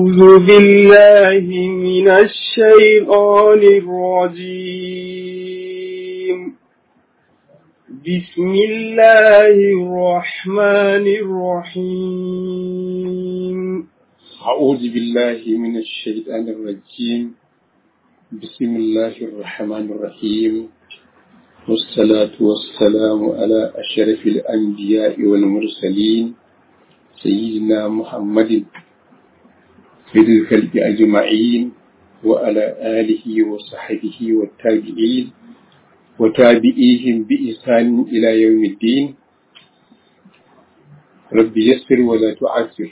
أعوذ بالله من الشيطان الرجيم. بسم الله الرحمن الرحيم. أعوذ بالله من الشيطان الرجيم. بسم الله الرحمن الرحيم، والصلاة والسلام على أشرف الأنبياء والمرسلين سيدنا محمد سيد الخلق أجمعين وعلى آله وصحبه والتابعين وتابعيهم بإحسان إلى يوم الدين. رب يسر ولا تعسر،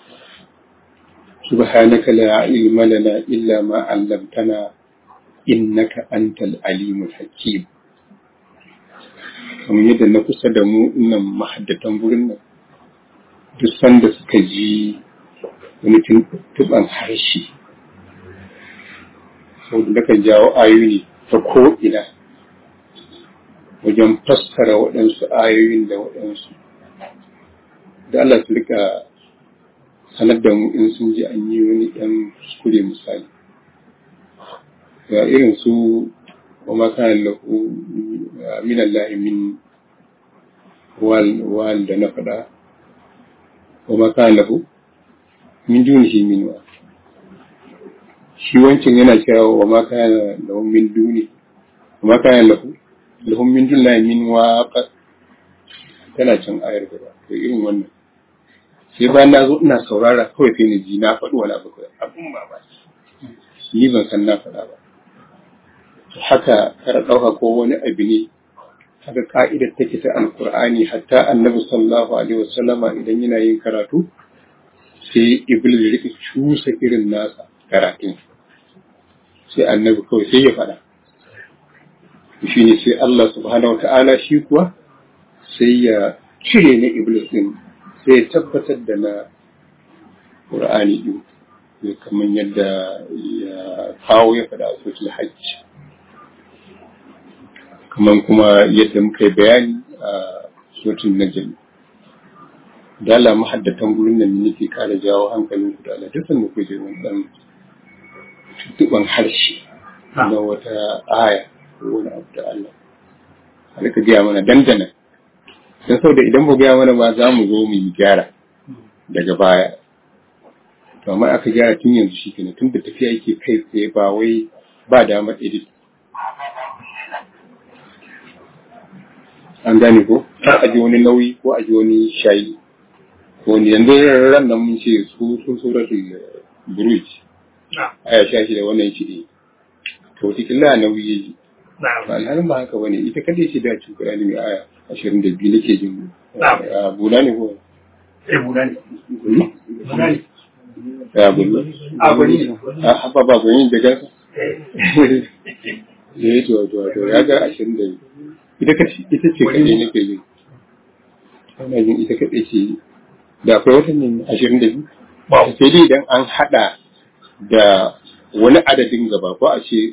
سبحانك لا علم لنا إلا ما علمتنا إنك أنت العليم الحكيم. kamar yadda na kusa da mu nan mahaddatan gurin nan duk sanda suka ji wani tuban harshe sau da kan jawo ayoyi ta ko'ina wajen fassara waɗansu ayoyin da waɗansu da Allah su rika sanar da mu in sun ji an yi wani ɗan kuskure misali ga irin su wa makanan lahu min Allah min wal da na faɗa wa makanan lahu min dunihi min wa shi wancan yana cewa wa makanan lahu min duni wa makanan lahu min dunihi min wa tana can ayar gaba to irin wannan sai bayan na zo ina saurara kawai sai ni ji na faɗi wani abu kawai abun mamaki ni ban san na faɗa ba haka kar ɗauka ko wani abu ne haka ka'idar take ta alkur'ani hatta annabi sallallahu alaihi wasallama idan yana yin karatu sai iblis ya rika cusa irin nasa karatun sai annabi kawai sai ya faɗa shi ne sai Allah subhanahu wata'ala shi kuwa sai ya cire na iblis din sai ya tabbatar da na qur'ani din kamar yadda ya kawo ya faɗa a suratul hajj kamar kuma yadda muka yi bayani a suratul najm da Allah mahaddatan gurin nan nake kara jawo hankalin ku da Allah dukkan mu kuje wannan tuban harshe na wata aya ko wani abu da Allah har ka ga mana dandana dan saboda idan ba ga mana ba za mu zo mu yi gyara daga baya to amma aka gyara tun yanzu shikenan tun da tafiya yake kai tsaye ba wai ba damar edit an gane ko har aji wani nauyi ko aji wani shayi ko ne yanzu ran nan mun ce su suratul buruj aya 16 da wannan shi to tikilla nauyi yayi ba alhalin ba haka bane ita kadai ce da cikin Qur'ani mai aya 22 nake jin bula ne ko bula ne ya bula ba gani da gasa to ya ga 22 ita ce kaɗai nake jin ana jin ita kaɗai ce da akwai watannin 22 sai dai idan an haɗa da wani adadin gaba ko a ce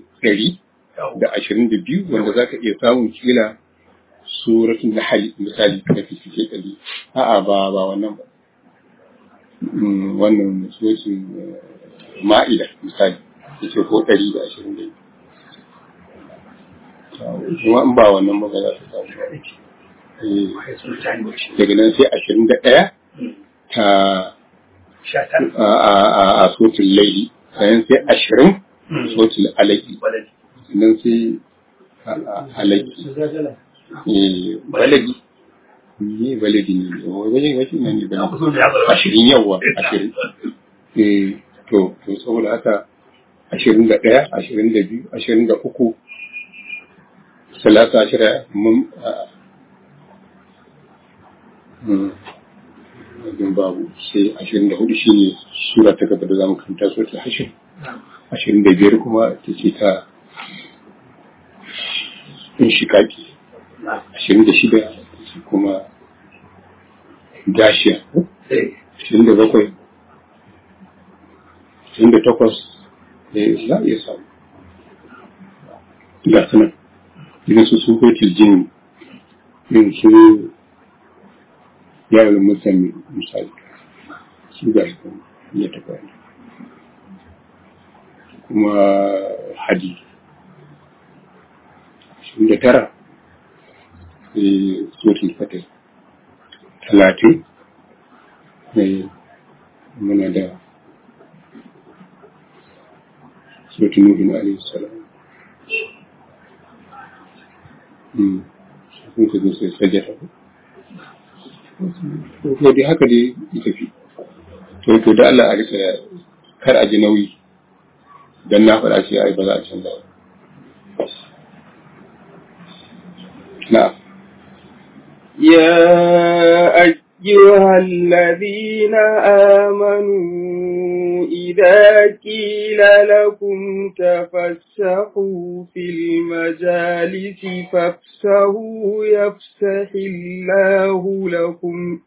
122 wanda za ka iya samun kila suratun nahl misali da fice kali a'a ba wannan ba wannan suratul ma'ida misali yace ko 122 kuma in ba wannan magana ta samu daga nan sai 21 ta a sotul laili sannan sai 20 sotul alaki sannan sai alaki balagi ne balagi ne wajen wajen nan ne ba 20 yawa 20 to saboda haka 21 22 23 13 mun babu sai 24 shine sura ta gaba da zamu karanta suratul hashr 25 kuma take ta inshikaki 26 kuma gashiya 27 28 za a iya samu ga sanar idan su sun hotil jini yin su yaran mutane misali su ga su ya taɓa kuma hadi 29 sai suratul fatih 30 sai muna da suratul nuh alayhi salam kun ka zo sai sajada ko dai haka dai ita fi to da Allah a rika kar a ji nauyi dan na faɗa shi ai ba za a canza ba نعم. يا أيها الذين آمنوا إذا قيل لكم تفسحوا في المجالس فافسحوا يفسح الله لكم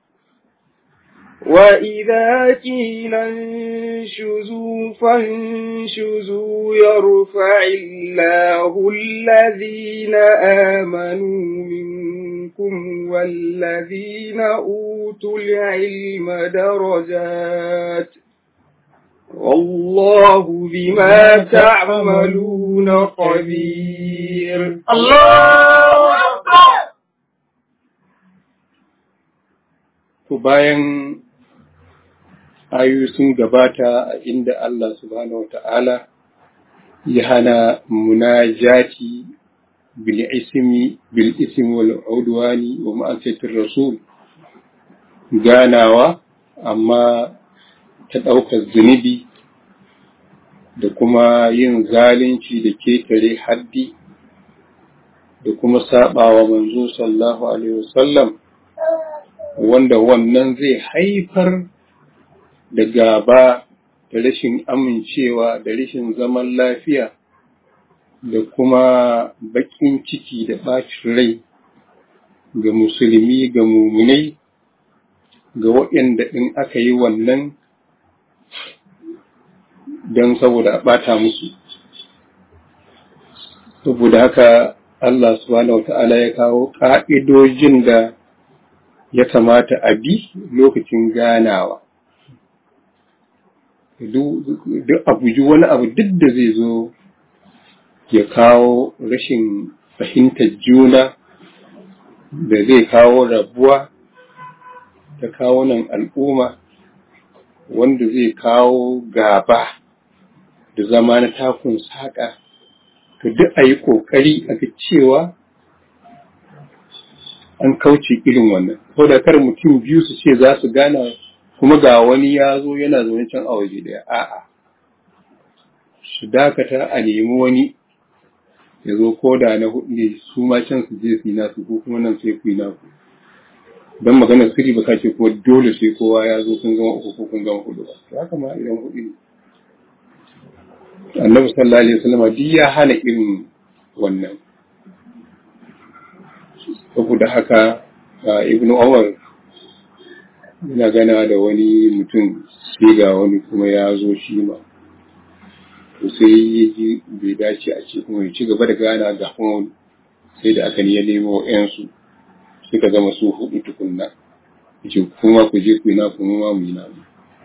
وإذا قيل انشزوا فانشزوا يرفع الله الذين آمنوا منكم والذين أوتوا العلم درجات والله بما تعملون خبير. الله أكبر. ayoyi sun gabata a inda Allah subhanahu wa ta'ala ya hana munajati bil ismi wal udwani wa ma'asiyatir rasul ganawa amma ta ɗaukar zunubi da kuma yin zalunci da ketare haddi da kuma saɓawa manzo sallallahu alaihi wasallam wanda wannan zai haifar da gaba da rashin amincewa da rashin zaman lafiya da kuma baƙin ciki da ɓacin rai ga musulmi ga muminai ga waɗanda in aka yi wannan don saboda a ɓata musu. Saboda haka Allah subhanahu wa ta'ala ya kawo ƙa'idojin da ya kamata a bi lokacin ganawa. Duk a guji wani abu duk da zai zo ya kawo rashin fahimtar juna da zai kawo rabuwa ta kawo nan al'umma wanda zai kawo gaba da zama na takun saƙa to duk a yi ƙoƙari a ga cewa an kauce irin wannan. Ko da kar mutum biyu su ce za su gana kuma ga wani ya zo yana zaune can a waje daya a'a su dakata a nemi wani ya zo ko da na hudu ne su ma can su je su yi nasu ko kuma nan sai ku yi naku don maganar sirri ba ka ce ko dole sai kowa ya zo kun gama uku ko kun gama hudu ba to haka ma idan hudu ne Annabi sallallahu alaihi wasallam duk ya hana irin wannan saboda haka Ibn Umar ina gana da wani mutum sai ga wani kuma ya zo shi ma to sai ya ji bai dace a ce kuma ya ci gaba da gana ga kuma sai da aka ne ya nemo ƴansu suka zama su hudu tukunna yace kuma ku je ku yi na kuma ma mu yi na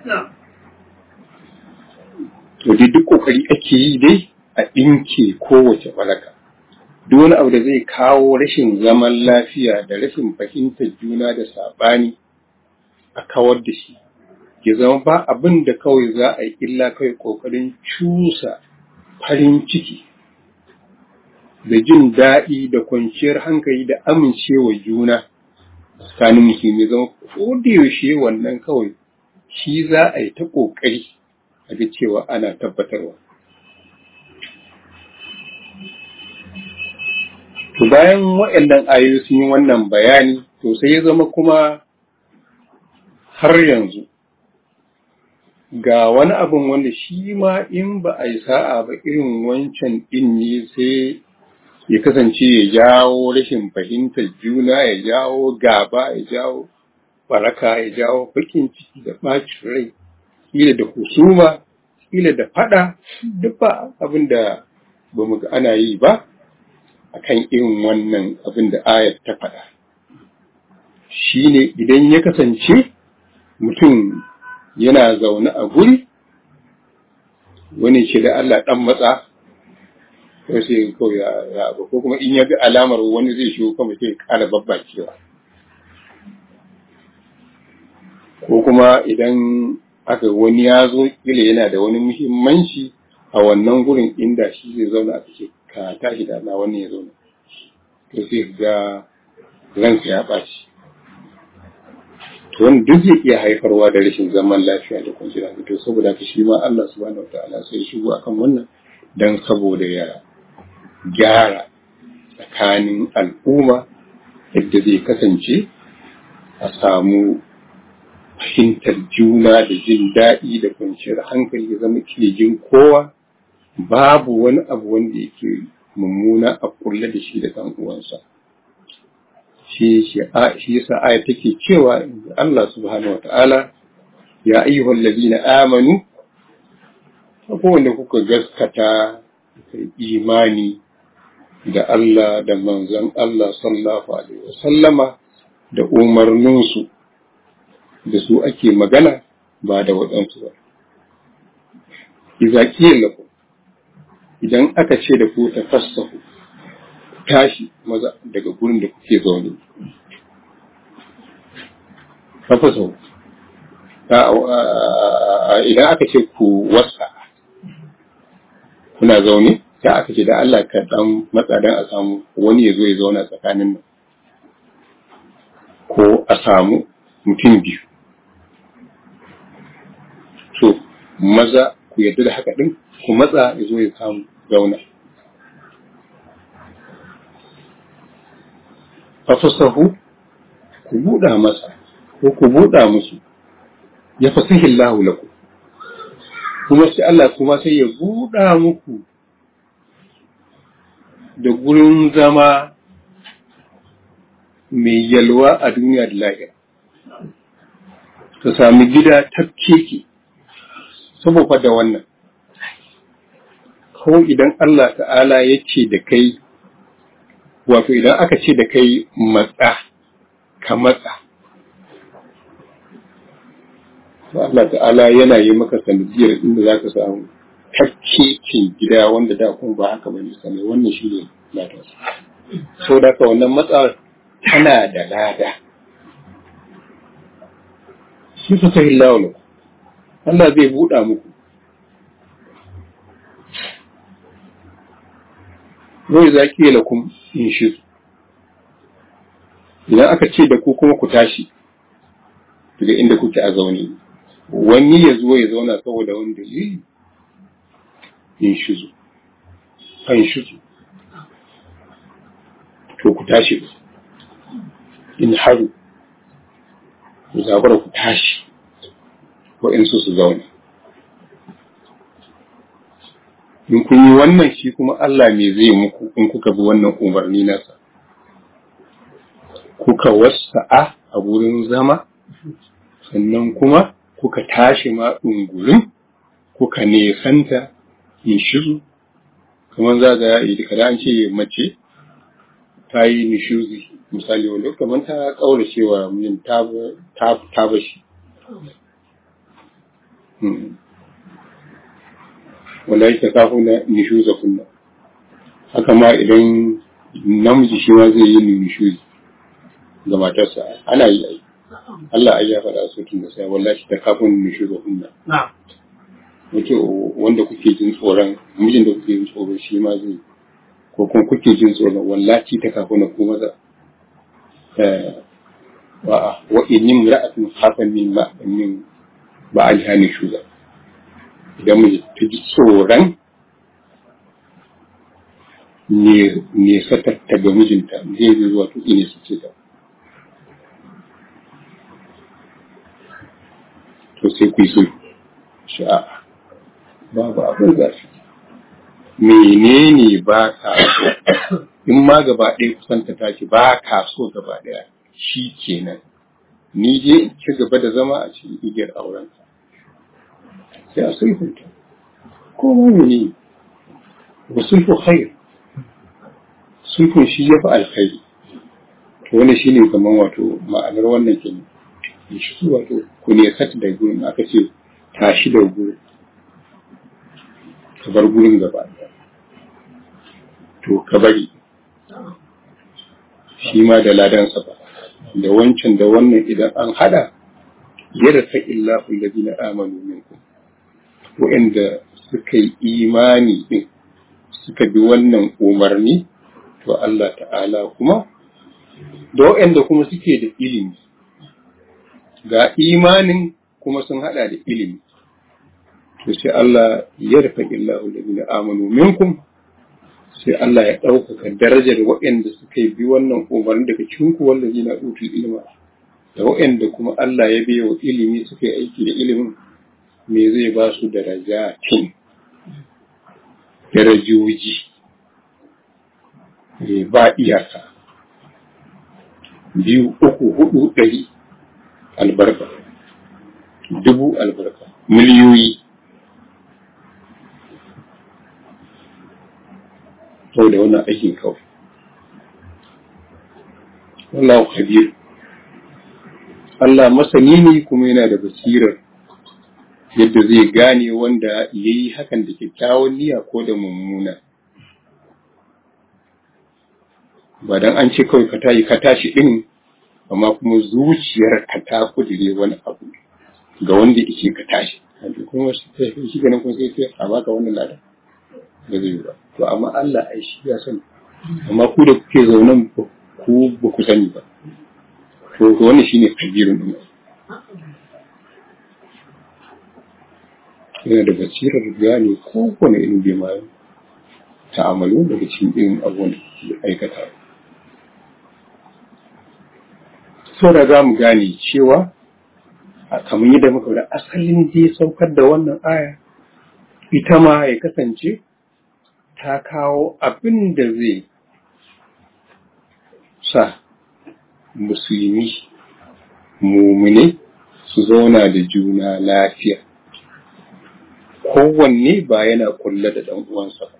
to duk kokari ake yi dai a ɗinke kowace baraka duk wani abu da zai kawo rashin zaman lafiya da rashin fahimtar juna da saɓani a kawar da shi ya zama ba abin da kawai za a yi illa kawai ƙoƙarin cusa farin ciki da jin daɗi da kwanciyar hankali da amincewa juna tsakanin musulmi zama ko da yaushe wannan kawai shi za a yi ta ƙoƙari a ga cewa ana tabbatarwa. To bayan waɗannan ayoyi sun yi wannan bayani to sai ya zama kuma har yanzu ga wani abin wanda shi ma in ba a yi sa'a ba irin wancan ɗin ne sai ya kasance ya jawo rashin fahimtar juna ya jawo gaba ya jawo baraka ya jawo bakin ciki da ɓacin rai kila da husuma kila da faɗa duk ba abin da ba mu ga ana yi ba akan irin wannan abin da ayat ta faɗa shine idan ya kasance mutum yana zaune a guri wani ce da Allah dan matsa ko sai kawai ya abu, ko kuma in ya ga alamar wani zai shigo kuma sai ƙara babbacewa, ko kuma idan aka wani ya zo kila yana da wani muhimmanci a wannan gurin inda shi zai zauna a cikin ka tashi da Allah wani ya zauna, to sai ga ransa ya ɓaci. To wani duk zai iya haifarwa da rashin zaman lafiya da kwanciyar hankali. To saboda haka shi ma Allah subhanahu wataala sai shigo akan wannan dan saboda ya gyara tsakanin al'umma yadda zai kasance a samu fahimtar juna da jin daɗi da kwanciyar hankali, ya zama kirjin kowa babu wani abu wanda yake mummuna a kulle da shi da ɗan uwansa. Shi yasa aya take cewa Allah subhanahu wata'ala ya ayyuhal ladina amanu, ko wanda kuka gaskata kai imani da Allah da manzon Allah sallallahu alaihi wasallama da umarninsu, da su ake magana ba da waɗansu ba. Iza qila lakum, idan aka ce da ku tafassahu, tashi maza daga gurin da kuke zaune. Tafassahu idan aka ce ku wasa, kuna zaune sai aka ce da Allah ka dan matsa dan a samu wani ya zo ya zauna tsakanin nan, ko a samu mutum biyu. To maza ku yarda da haka din, ku matsa ya zo ya samu zauna. Fafasahu, ku buɗa masa ko ku buɗa musu, ya fasihillahu lakum, kuma sai Allah kuma sai ya buɗa muku da gurin zama mai yalwa a duniya da lahira, ka sami gida tafkeke. Saboda da wannan, ko idan Allah ta'ala ya ce da kai, wato idan aka ce da kai matsa, ka matsa, to Allah ta'ala yana yi maka sanadiyar inda za ka samu tafkekin gida wanda da kuma ba haka bane sanai. Wannan shi ne latarsa. So da ka wannan matsawar tana da lada. Shi fa sai Allah zai buɗa muku. Wai za ki lakum in shi. Idan aka ce da ku kuma ku tashi daga inda kuke a zaune, wani ya zo ya zauna saboda wani dalili, in shizu, kan shizu, to ku tashi, in haru, ku zabara ku tashi, waɗansu su zauna. In kun yi wannan, shi kuma Allah me zai muku in kuka bi wannan umarni nasa? Kuka wasa'a a wurin zama, sannan kuma kuka tashi ma ɗungurin, kuka nesanta in shiru, kamar za ga kada an ce mace ta yi nishuzi, misali wanda kamar ta ƙaura cewa min ta bashi. Wanda yake kafu na nishuza kunna. Haka ma idan namiji shi ma zai yi nishuzi ga matarsa, ana yi ai. Allah ai ya faɗa su tun da sai wallahi ta kafin nishuza kunna. Wace wanda kuke jin tsoron, mijin da kuke jin tsoro shi ma zai, ko kuma kuke jin tsoron wallahi ta kafin na kuma za. Wa in ra'atun khafan min ba alhani shuza. Idan mai ta ji tsoron ne satar ta ga mijinta zai zuwa tuki ne su ce ta. To sai ku yi sulhu. Sha'a babu abin zafi. Menene ba ka so? In ma gaba ɗaya kusanta tashi ba ka so gaba ɗaya, shi kenan. Ni je in ci gaba da zama a cikin igiyar aurenka. Sai a sulhunta. Ko ma ne? Wa sulhu khair. Sulhun shi ya fi alkhairi. To wannan shi ne kamar wato ma'anar wannan kenan. Shi wato ku ne sata da gurin aka ce tashi da gurin. ka bar gurin gaba to ka bari shi ma da ladansa ba da wancan da wannan idan an hada yarfa illahu alladhina amanu minkum wa'anda suka yi imani din suka bi wannan umarni to Allah ta'ala kuma da wa'anda kuma suke da ilimi ga imanin kuma sun hada da ilimi to sai Allah yarfa illahu alladhina amanu minkum sai Allah ya ɗaukaka darajar waɗanda suka bi wannan umarni daga cikin ku wallazi na utul ilma da waɗanda kuma Allah ya biya wa ilimi suka yi aiki da ilimin me zai ba su darajoji ba iyaka 2, 3, 4, 100 albarka 1000 albarka miliyoyi da wannan aikin kawai. Wallahu khabir. Allah masani ne kuma yana da basirar yadda zai gane wanda yayi hakan da kyakkyawan niyya ko da mummuna. Ba dan an ce kawai ka tashi din amma kuma zuciyar ka ta kudire wani abu ga wanda yake ka tashi. Kuma shi ganin kun sai a baka wannan ladan. Ba zai ba. To amma Allah ai shi ya sani amma ku da kuke zaunan ku ba ku sani ba to wannan shine kabirin din yana da basirar gane kowane irin bai ta'amalu daga cikin irin abubuwan da aikata so da za mu gane cewa kamar yadda muka da asalin da ya saukar da wannan aya ita ma ya kasance ta kawo abin da zai sa musulmi mumune su zauna da juna lafiya kowanne ba yana kulla da ɗan uwansa ba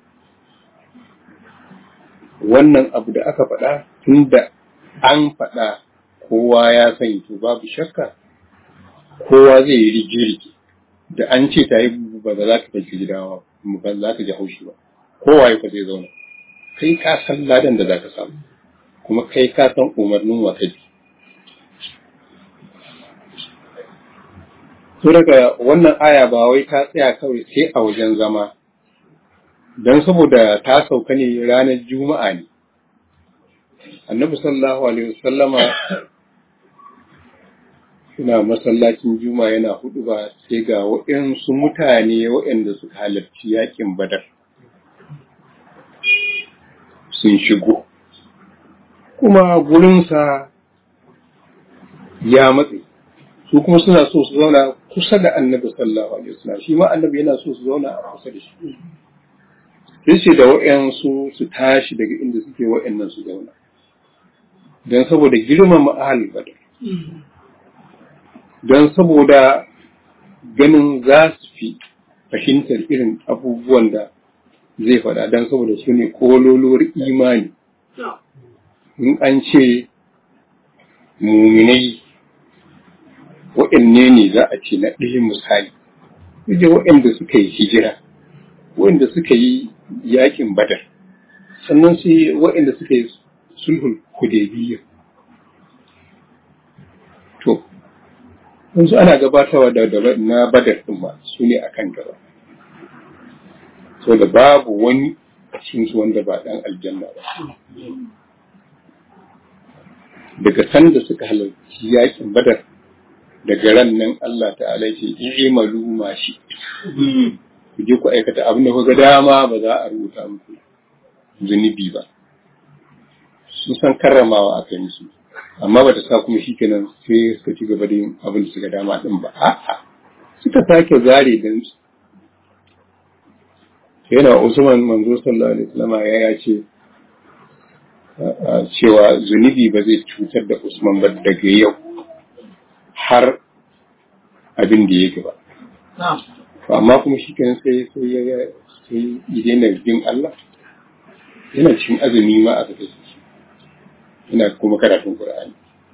wannan abu da aka faɗa tun da an faɗa kowa ya sani to babu shakka kowa zai yi rigirgi da an ce ta yi ba za ka tafi gida ba za ka ji haushi ba kowa ya zai zauna kai ka san ladan da za ka samu kuma kai ka san umarnin wa kai to daga wannan aya ba wai ta tsaya kawai sai a wajen zama don saboda ta sauka ne ranar juma'a ne annabi sallallahu alaihi wasallama suna masallacin juma'a yana hudu ba sai ga waɗansu mutane waɗanda suka halarci yakin badar sun shigo kuma gurinsa ya matse su kuma suna so su zauna kusa da annabi sallallahu alaihi wasallam shi ma annabi yana so su zauna a kusa da shi yace da wa'ansu su tashi daga inda suke wa'annan su zauna don saboda girmama ahal badar don saboda ganin za su fi fahimtar irin abubuwan da zai faɗa don saboda su ne kololuwar imani in an ce muminai waɗanne ne za a ce na ɗaya misali da waɗanda suka yi hijira waɗanda suka yi yakin badar sannan sai waɗanda suka yi sulhul hudaybiyya to yanzu ana gabatarwa da na badar ɗin ba su ne akan gaba so da babu wani a cikin su wanda ba ɗan aljanna ba daga sanda suka halarci yakin badar daga ran nan Allah ta'ala ce i'malu ma shi ku je ku aikata abin da kuka dama ba za a rubuta muku zunubi ba sun san karramawa a kai musu amma ba ta sa kuma shikenan sai suka ci gaba da yin abin da suka dama din ba a'a suka sake zare dan su yana Usman manzo sallallahu alaihi wasallam ya ce cewa zunubi ba zai cutar da Usman ba daga yau har abin da yake ba. Amma kuma shi kan sai ya daina bin Allah, yana cin azumi ma a kashe shi, yana kuma karatun Qur'ani.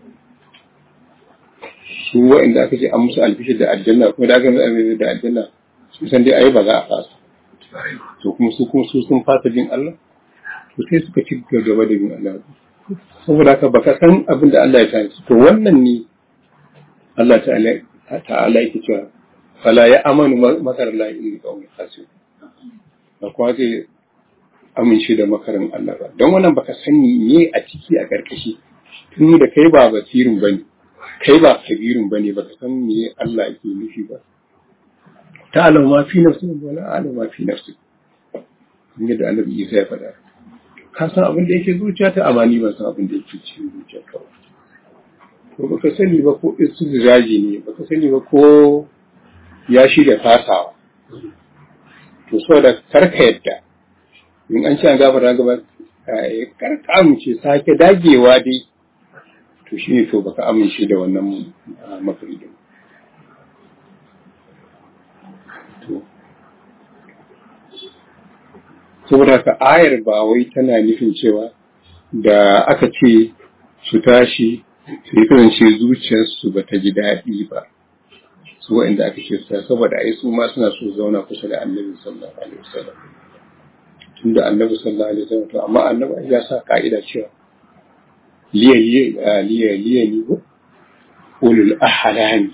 Su wa'inda aka ce an musu albishir da aljanna kuma da aka musu albishir da aljanna sun san dai ai ba za a fasa. to kuma su sun fasa bin Allah to sai suka ci gaba da bin Allah saboda haka baka san abin da Allah ya tare to wannan ne Allah ta'ala yake cewa fala ya amanu makar la in qawmi khasir ba kuwa zai amince da makarin Allah ba don wannan baka sani ne a ciki a karkashi tun da kai ba basirin bane kai ba kabirin bane baka san me Allah yake nufi ba ta'ala ma fi nafsi wa la a'lamu ma fi nafsi inda da Annabi Isa ya faɗa ka san abin da yake zuciya ta amani ba san abin da yake cikin zuciya ka ko baka sani ba ko istidraji ne baka sani ba ko ya shirya fasawa to saboda karka yadda in an ci an gafara gaba karka amince sake dagewa dai to shine to baka amince da wannan mafaridin to saboda ka ayar ba wai tana nufin cewa da aka ce su tashi su yi kasance zuciyarsu ba ta ji daɗi ba su waɗanda aka ce su saboda ai su ma suna so zauna kusa da annabi sallallahu alaihi wasallam tunda annabi sallallahu alaihi wasallam to amma annabi ya sa ka'ida cewa liya ni ko ulul ahlami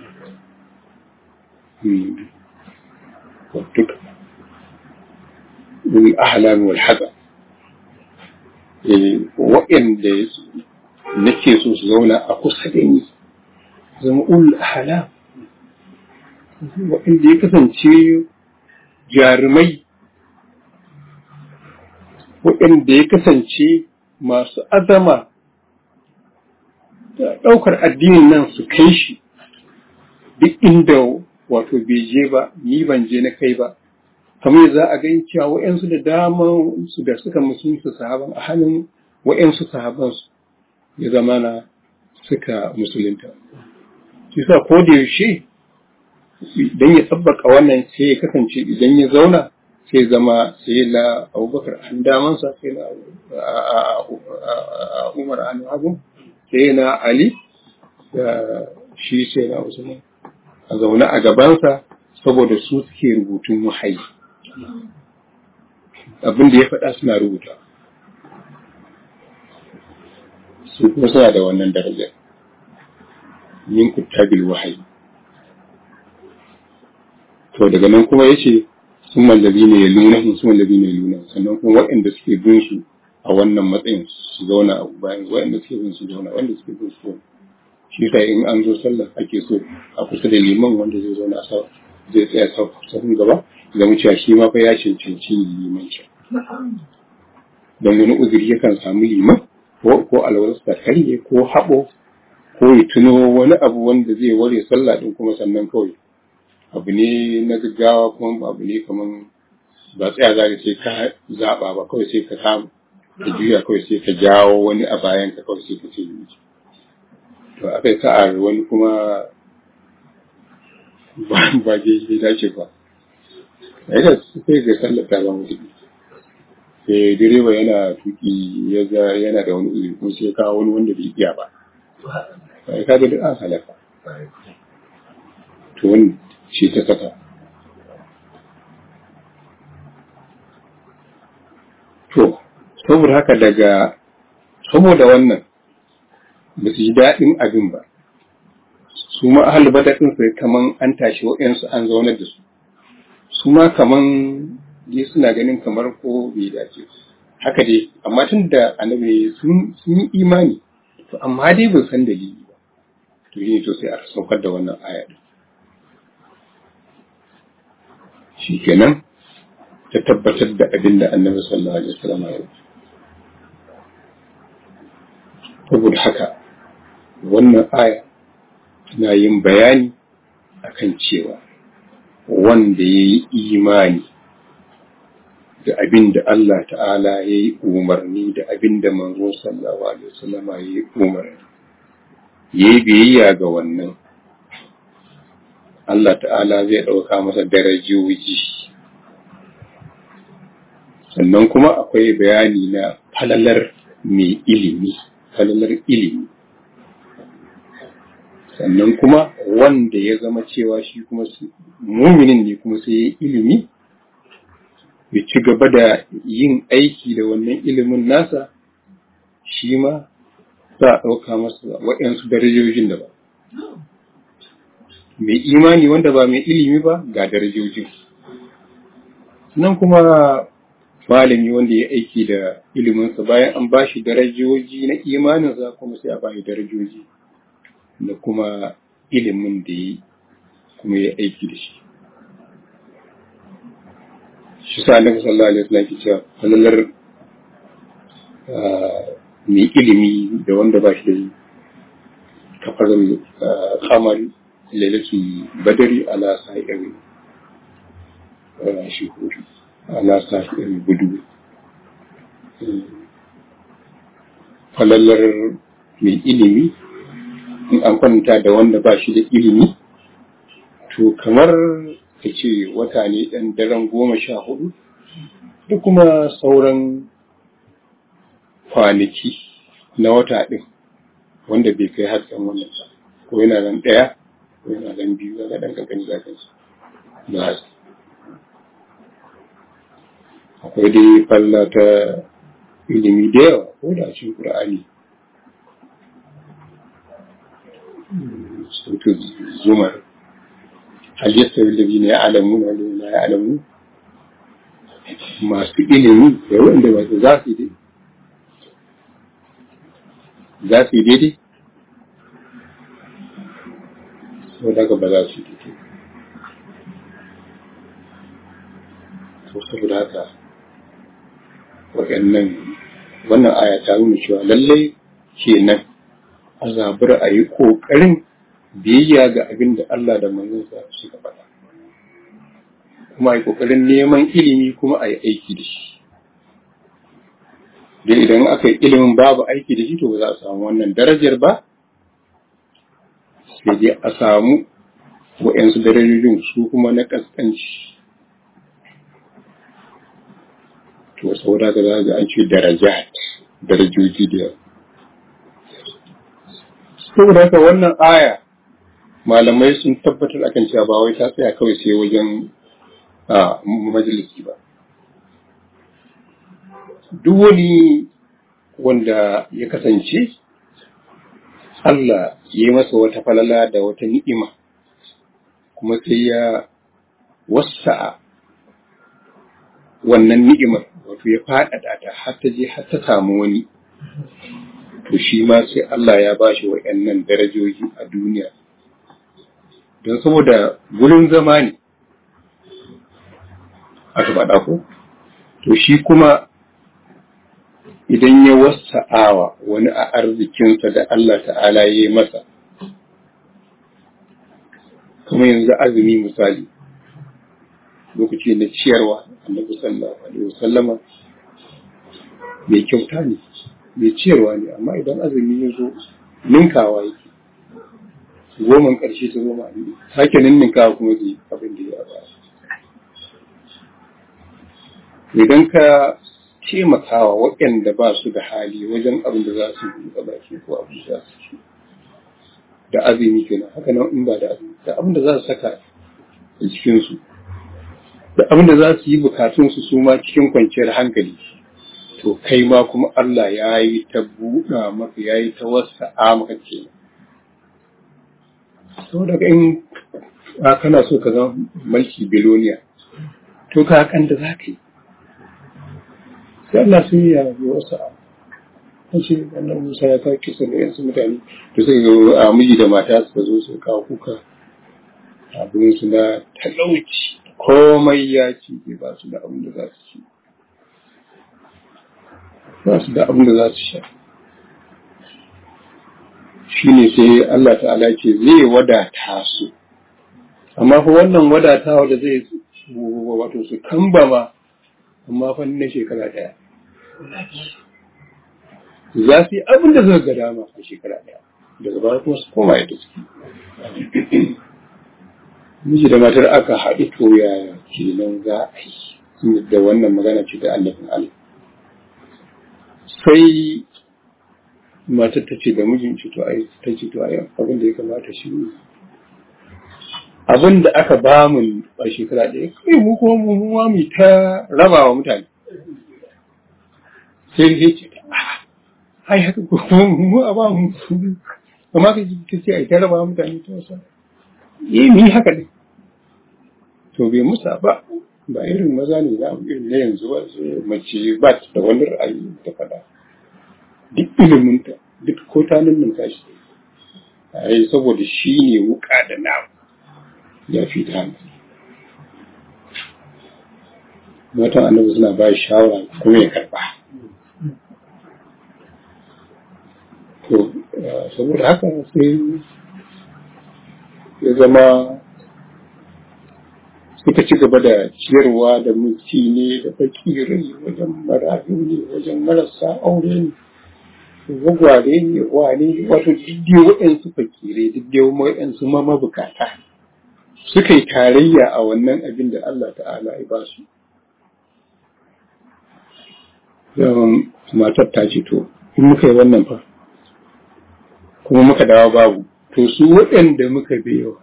duk ulul ahlami wal hadar waɗanda nake so su zauna a kusa da ni zama ulul ahlam waɗanda ya kasance jarumai waɗanda ya kasance masu azama da ɗaukar addinin nan su kai shi duk inda wato bai je ba ni ban je na kai ba kamar za a gani cewa waɗansu da dama su da suka musulunta sahaban a hannun waɗansu sahaban su ya zama na suka musulunta shi sa ko da yaushe idan ya tabbaka wannan sai ya kasance idan ya zauna sai zama sai na Abubakar an damansa sai na Umar an hagu sai na Ali da shi sai na Usman a zaune a gabansa saboda su suke rubutun wahayi abin da ya faɗa suna rubuta su kuma suna da wannan darajar min kuttabil wahayi to daga nan kuma yace sun mallabi ne ya luna sun mallabi ne ya luna sannan kuma waɗanda suke bin su a wannan matsayin su zauna a bayan waɗanda suke bin su zauna wanda suke bin su shi sai in an zo sallah ake so a kusa da liman wanda zai zauna a zai tsaya sahun gaba zama cewa shi ma fa ya cancanci limanci don wani uzuri yakan samu liman ko alwarsa karye ko haɓo ko ya tuno wani abu wanda zai ware sallah din kuma sannan kawai abu ne na gaggawa kuma abu ne kaman ba tsaya za ka ce ka zaɓa ba kawai sai ka samu ka juya kawai sai ka jawo wani a bayan ka kawai sai ka ce yi to aka yi sa'ar wani kuma ba bai dace ba a yi sai ga sallar ta zama kuɗi sai direba yana tuki yana da wani uzuri ko sai kawo wani wanda bai iya ba sai ka ga duk an halaka to wani shi ta saka to saboda haka saboda wannan ba su ji daɗin abin ba su ma ahal badaɗin sai kaman an tashi waɗansu an zaunar da su ma kaman dai suna ganin kamar ko bai dace haka dai amma tun da annabi sun yi imani to amma dai ban san dalili ba to yi to sai a saukar da wannan aya shi kenan ta tabbatar da abin da annabi sallallahu alaihi wasallam ya yi saboda haka wannan aya tana yin bayani akan cewa wanda ya yi imani da abin da Allah ta'ala ya yi umarni da abin da manzo sallallahu alaihi wasallam ya yi umarni ya yi biyayya ga wannan Allah ta'ala zai ɗauka masa darajoji sannan kuma akwai bayani na falalar mai ilimi sannan kuma wanda ya zama cewa shi kuma muminin ne kuma sai ya yi ilimi ya ci gaba da yin aiki da wannan ilimin nasa, shi ma za a ɗauka masa waɗansu darajojin da ba. Mai imani wanda ba mai ilimi ba ga darajojin. Nan kuma malami wanda ya aiki da iliminsa bayan an ba shi darajoji na imaninsa kuma sai a ba shi darajoji da kuma ilimin da ya kuma ya aiki da shi. Shi sa Annabi sallallahu alaihi wasallam ke cewa falalar mai ilimi da wanda ba shi da yi kafar kamar lailatul badri ala sa'ir shuhuri ala sa'ir budu. Falalar mai ilimi in an kwanta da wanda ba shi da ilimi to kamar ka ce wata ne ɗan daren 14 da kuma sauran kwanaki na wata ɗin wanda bai kai hasken wannan ba, ko yana nan ɗaya ko yana nan biyu ga ɗan ƙanƙani za ka ci ba haske. Akwai dai falla ta ilimi da yawa ko da cikin Ƙur'ani. Sautu zumar hal yastawi alladhina ya'lamuna wal la ya'lamun, masu ilimi da wanda ba su za su yi daidai sau daga ba za su yi daidai. To saboda haka wannan aya ta nuna cewa lallai kenan a zabura a yi ƙoƙarin biyayya ga abin da Allah da manzansa suka faɗa, kuma a yi ƙoƙarin neman ilimi kuma a yi aiki da shi. Don idan aka yi ilimin babu aiki da shi to ba za a samu wannan darajar ba, sai dai a samu waɗansu darajojin su kuma na ƙasƙanci. To saboda ka za ga an ce darajoji da yawa. Saboda haka wannan aya malamai sun tabbatar akan cewa ba wai ta tsaya kawai sai wajen majalisi ba. Duk wani wanda ya kasance Allah ya yi masa wata falala da wata ni'ima kuma sai ya wasa'a wannan ni'imar, wato ya faɗaɗa ta har ta je har ta samu wani, to shi ma sai Allah ya ba shi waɗannan darajoji a duniya. Don saboda gurin zama ne aka faɗa ko? To shi kuma idan ya wasa'awa wani a arzikinsa da Allah ta'ala ya yi masa, kuma yanzu azumi misali, lokaci na ciyarwa, Annabi sallallahu alaihi wasallama mai kyauta ne, mai ciyarwa ne, amma idan azumi ya zo ninkawa yake, 10 ƙarshe ta zo ma sake ninkawa kuma zai abin da ya ba. Idan ka taimakawa waɗanda ba su da hali wajen abin da za su yi a baki ko abin da za su ci da azumi kenan, haka nan in ba da azumi, da abin da za su saka a cikinsu, da abin da za su yi bukatunsu su ma cikin kwanciyar hankali, to kai ma kuma Allah ya yi ta buɗa maka, ya yi ta wasa'a maka kenan. Sau daga in kana so ka zama mulki biloniya, to ka hakan da za ka yi. Sai Allah sun yi yabi wasa'a. An ce wannan Musa ya kawo kisa da yansu mutane, to sai ga miji da mata suka zo su kawo kuka abin su na talauci, komai ya ci, ba su da abin da za su ci, ba su da abin da za su sha. Shi ne sai Allah ta'ala ce zai wadata su, amma fa wannan wadatawa da zai wato su kambama, amma fa na shekara ɗaya za su yi abin da zai ga dama a shekara ɗaya, daga baya kuma su koma yadda suke. Miji da matar aka haɗu, to yaya kenan za a yi da wannan magana ce da annabin Allah. Sai matar ta ce da mijin ce to ai abin da ya kamata shi ne abin da aka ba mu a shekara ɗaya kai mu kuma mu ta raba wa mutane sai ya ce ai haka ko mu a ba mu amma ka ce ai ta raba wa mutane ta wasa ni haka ne to bai musa ba irin maza ne na irin na yanzu ba mace ba ta da wani ra'ayi ta faɗa duk iliminta duk ko ta nan tashi ai saboda shi ne wuka da nama ya fi ta hankali matan annabi suna ba shi shawara kuma ya karba to saboda haka sai ya zama suka ci gaba da ciyarwa da mulki ne da fakirai wajen marayu ne wajen marasa aure ne gwagware ne wane wato diddiyar waɗansu fakirai diddiyar waɗansu mabukata suka yi tarayya a wannan abin da Allah ta'ala ya ba su matar ta ce to in muka yi wannan fa kuma muka dawo babu to su waɗanda muka biyo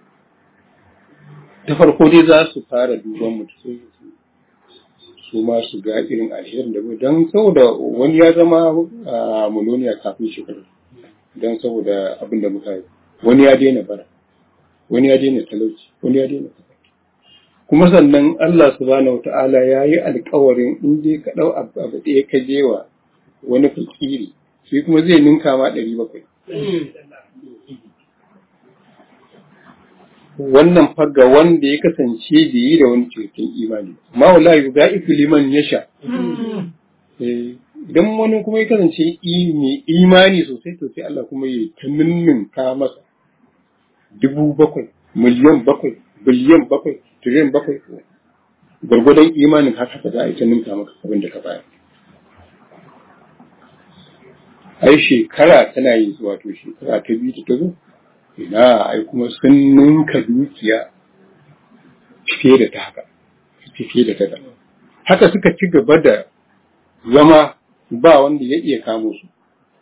ta farko dai za su fara duban mutu su ma su ga irin alherin da mu don saboda wani ya zama muloniya kafin shekaru don saboda abin da muka yi wani ya daina bara wani ya daina talauci wani ya daina kuma sannan Allah subhanahu wata'ala ya yi alkawarin in dai ka ɗau abu ɗaya ka je wa wani fakiri sai kuma zai ninka ma 700 wannan faga wanda ya kasance da yi da wani cikin imani ma wallahi ga liman ya sha idan wani kuma ya kasance mai imani sosai to sai Allah kuma ya ta ninninka masa 7,000 miliyan 7 biliyan 7 triliyan 7 gwargwadon imanin haka za a yi ta ninka maka abin da ka bayar ai shekara tana yi zuwa to shekara ta biyu ta zo ina ai kuma sun ninka dukiya fiye da ta haka haka suka ci gaba da zama ba wanda ya iya kamo su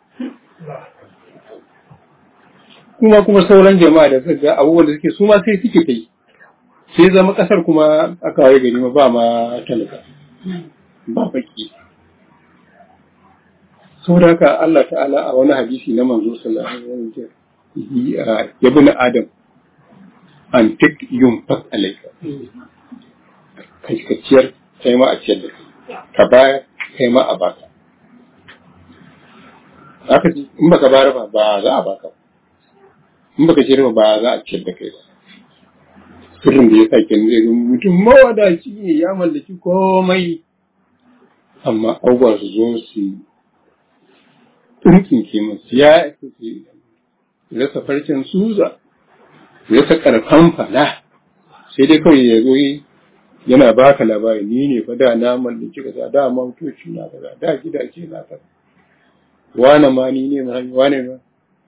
kuma sauran jama'a da suka ga abubuwan da suke su ma sai suke kai sai zama kasar kuma aka waye gari ma ba ma talaka ba baki saboda haka Allah ta'ala a wani hadisi na manzo sallallahu alaihi wasallam ya bin adam an tik yunfaq alayka kai ka ciyar kai ma a ciyar da ka bayar kai ma a baka haka ji in baka bayar ba za a baka in baka ciyar ba za a ciyar da kai ba sirrin da ya sa kenan zai ga mutum mawadaci ne ya mallaki komai amma abubuwa su zo su tsinke masu ya rasa farcen suza rasa karfan fada sai dai kawai ya zo yana baka labari ni ne fa da na mallaki kaza da motoci na kaza da gidaje na kaza wane ma ni ne ma wane ma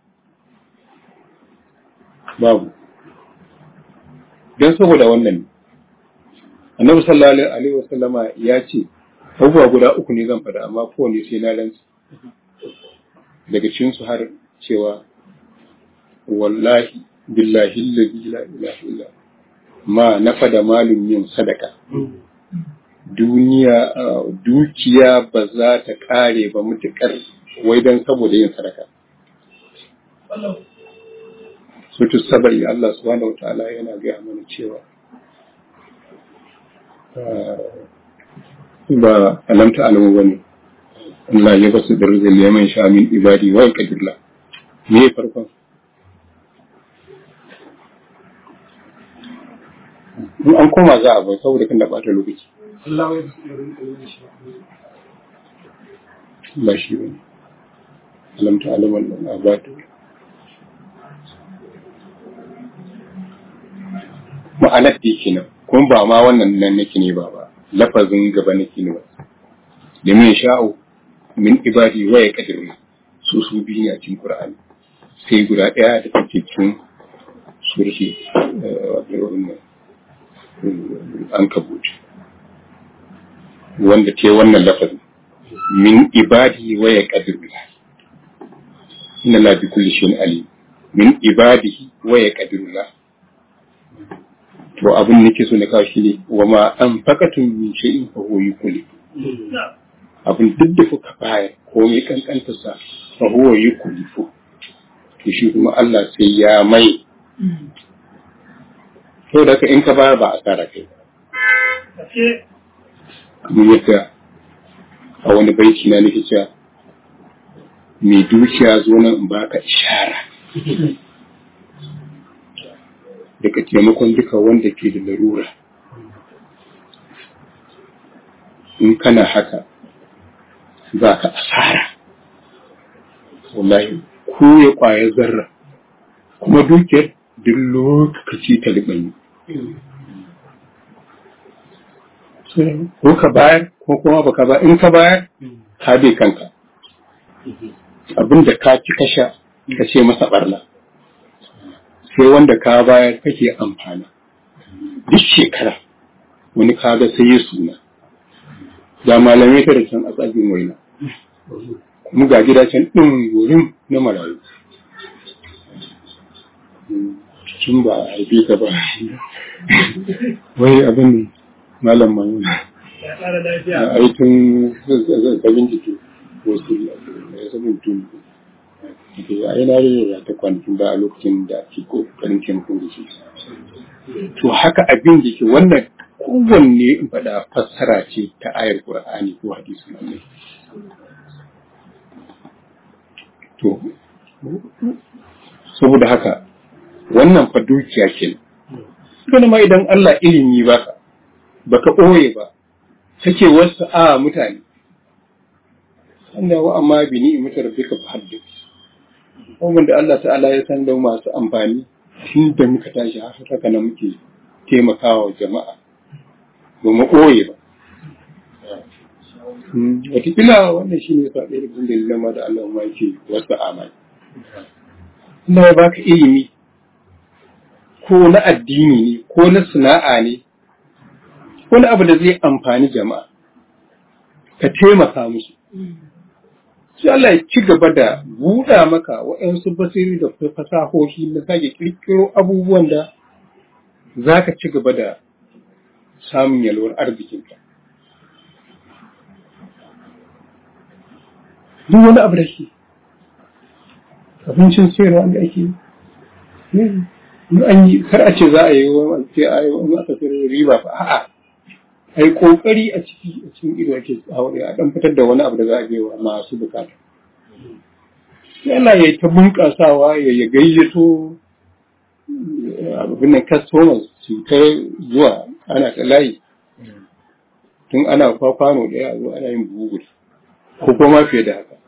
babu don saboda wannan annabi sallallahu alaihi wasallama ya ce abubuwa guda 3 ne zan fada amma kowane sai na rantsu daga cikin su har cewa wallahi billahi allazi la ilaha illa ma nafada malum yin sadaka dukiya ba za ta kare ba mutukar wai dan saboda yin sadaka sutu sabari Allah subhanahu wataala yana gaya mana cewa ba alamta alamu bane Allah ya basu da rizal yaman sha min ibadi wa yaqdirla me farkon an koma za a bai saboda kan da bata lokaci Allah ya basu da rizal ba shi bane alamta alamu abatu ma'anar da yake nan kuma ba ma wannan nan nake ne ba lafazin gaba nake ne ba limin sha'u min ibadi wa ya kadiru su biyu ne a cikin Qur'ani sai guda ɗaya da take cikin surati an kabuci wanda ce wannan lafazin min ibadi wa ya kadiru inna la bi kulli shay'in alim min ibadihi wa ya kadiru to abin da nake so na kawo shi ne wa ma an fakatun min shay'in fa huwa yukhlifu abin duk da kuka bayar ko mai kankanta sa fa huwa yukhlifu to shi kuma Allah sai ya mai to da ka in ka bayar ba a tsara kai kamar yadda a wani baiti na nake cewa mai dukiya zo nan in baka ishara daga taimakon duka wanda ke da larura in kana haka za ka asara wallahi ko ya kwaya zarra kuma dukiyar duk lokaci ta ribanyi ko ka bayar ko kuma baka ba in ka bayar ka bai kanka abinda ka ci kasha ka ce masa barna sai wanda ka bayar kake amfana duk shekara wani kaga sai ya suna ga malamai ta da can a tsagin waina kuma ga gidacen ɗin wurin na marayu cikin ba a haife ka ba wai abin malam mai a aikin zabin jiki wasu ya sabin tuni a yana rera ta kwanakin ba a lokacin da ake kokarin taimakon da shi to haka abin da ke wannan kowanne in faɗa fassara ce ta ayar Qur'ani ko hadisin Allah to saboda haka wannan fa dukiya ke kuma ma idan Allah ilimi baka ɓoye ba kake wasu a mutane sannan wa amma bi ni'imati rabbika fa haddith wannan da Allah ta'ala ya san da masu amfani tun da muka tashi haka na muke taimakawa jama'a ba mu ɓoye ba watakila wannan shi ne sa ɗaya da dalilan ma da Allah ma yake wasu amali Allah ya baka ilimi ko na addini ne ko na sana'a ne wani abu da zai amfani jama'a ka taimaka musu sai Allah ya ci gaba da buɗa maka waɗansu basiri da fasahohi na sake ƙirƙiro abubuwan da za ka ci gaba da samun yalwar arzikinka duk wani abu da shi abincin sayarwa da ake an yi kar a ce za a yi wani aka sayar riba fa a'a ai kokari a cikin ido ake a dan fitar da wani abu da za a yi wa masu bukata sai Allah ya ta bunƙasawa ya gayyato abin nan customers su ta zuwa ana ta layi tun ana kwano ɗaya zo ana yin bugu ko kuma fiye da haka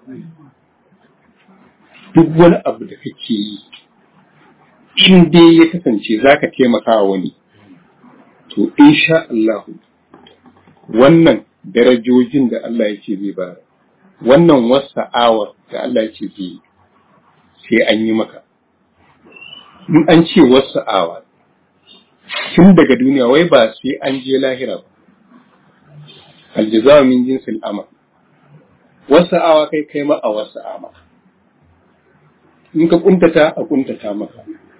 duk wani abu da kake yi in dai ya kasance za ka taimaka wa wani to insha Allah wannan darajojin da Allah ya ce zai ba wannan wasa'awar da Allah ya ce zai sai an yi maka in an ce wasa'awa tun daga duniya wai ba sai an je lahira ba aljazawa min jinsil amal wasa'awa kai ma a wasa'a maka in ka kuntata a kuntata maka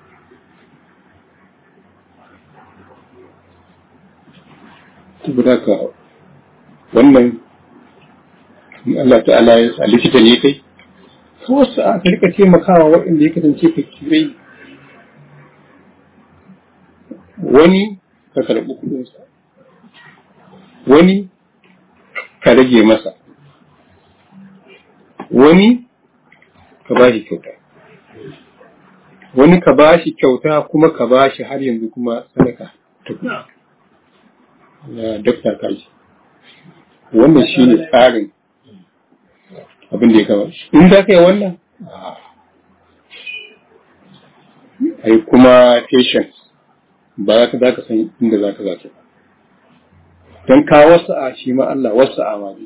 saboda ka wannan Allah ta'ala ya sa likita ne kai ko wasu a rika taimakawa waɗanda ya kasance ka kirai wani ka karɓi kuɗinsa wani ka rage masa wani ka ba shi kyauta wani ka ba shi kyauta kuma ka ba shi har yanzu kuma sadaka na dakta kaji wannan shi ne tsarin abin da ya kama in za ka yi wannan ai kuma patience ba za ka san inda za ka zace don ka wasu a shi ma Allah wasu a ma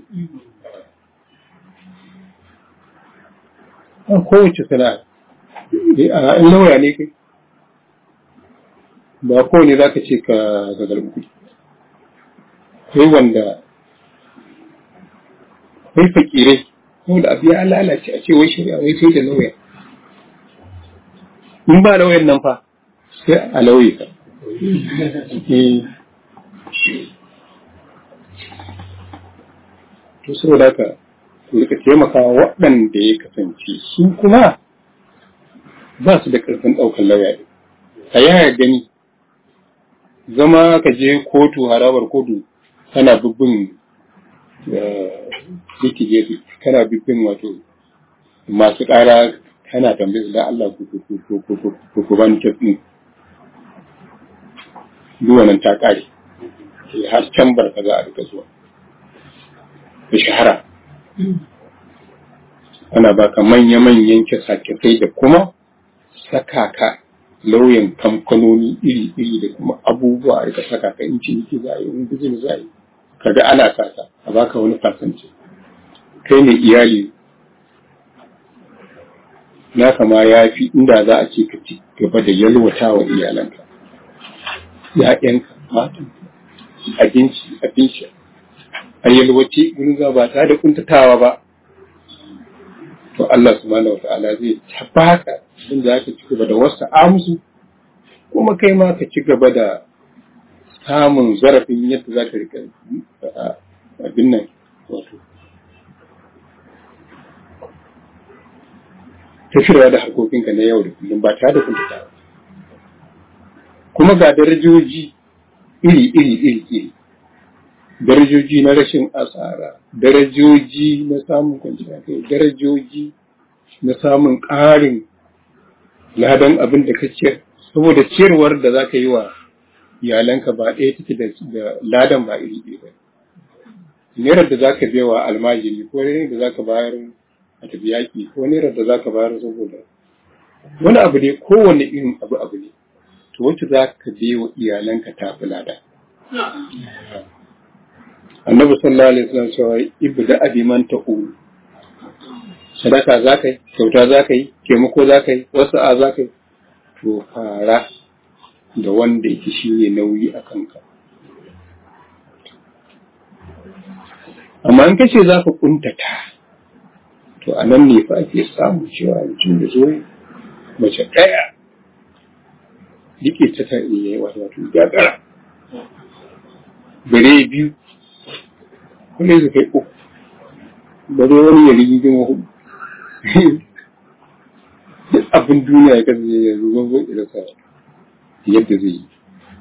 a kowace sana'a in lauya ne kai ba kowane za ka ce ka garbi kuɗi kai wanda kai fakirai ko da abu ya lalace a ce wai shari'a wai sai da lauya in ba lauyan nan fa sai a lauye ka To saboda haka ku rika taimakawa waɗanda ya kasance su kuma ba su da ƙarfin ɗaukar lauya ɗin. A yaya gani zama ka je kotu harabar kotu kana bibbin litigate kana bibbin wato masu ƙara kana tambayar da Allah ku bani kes ɗin duwanan ta ƙare har can barka za a rika zuwa da shahara ana baka manya-manyan kisa-kisai da kuma saka ka lauyan kamfanoni iri-iri da kuma abubuwa a rika saka ka in ciniki za a yi in bizin za a yi kaga ana saka a baka wani fasance kai ne iyali na kama ya fi inda za a ce ka ci gaba da yalwata wa iyalanka ya'yanka matan abinci a yalwace gurin za ba tare da kuntatawa ba to Allah subhanahu wata'ala zai tabbaka inda za ka ci gaba da wasu amsu kuma kai ma ka ci gaba da samun zarafin yadda za ka rika abin nan wato tafiyarwa da harkokinka na yau da kullum ba tare da kuntatawa kuma ga darajoji iri darajoji na rashin asara, darajoji na samun kwanciyar kai, darajoji na samun ƙarin ladan abin da ka ciyar, saboda ciyarwar da za ka yi wa iyalanka ba ɗaya take da ladan ba iri ɗaya ba. Nerar da za ka bai wa almajiri ko nerar da za ka bayar a tafi yaƙi ko nerar da za ka bayar saboda wani abu ne kowane irin abu ne, to wacce za ka bai wa iyalanka ta fi lada. Annabi sallallahu alaihi wasallam cewa ibda abi man taqul sadaka zakai kyauta zakai taimako zakai wasa'a zakai to fara da wanda yake shine nauyi a kanka amma in kace zaka kuntata to anan ne fa ake samu cewa mutum da zo mace daya dike ta yi wato gagara bare biyu wani su kai uku ba zai wani ya rigigin wa hudu duk abin duniya ya kasance ya zuwa zai irasa yadda zai yi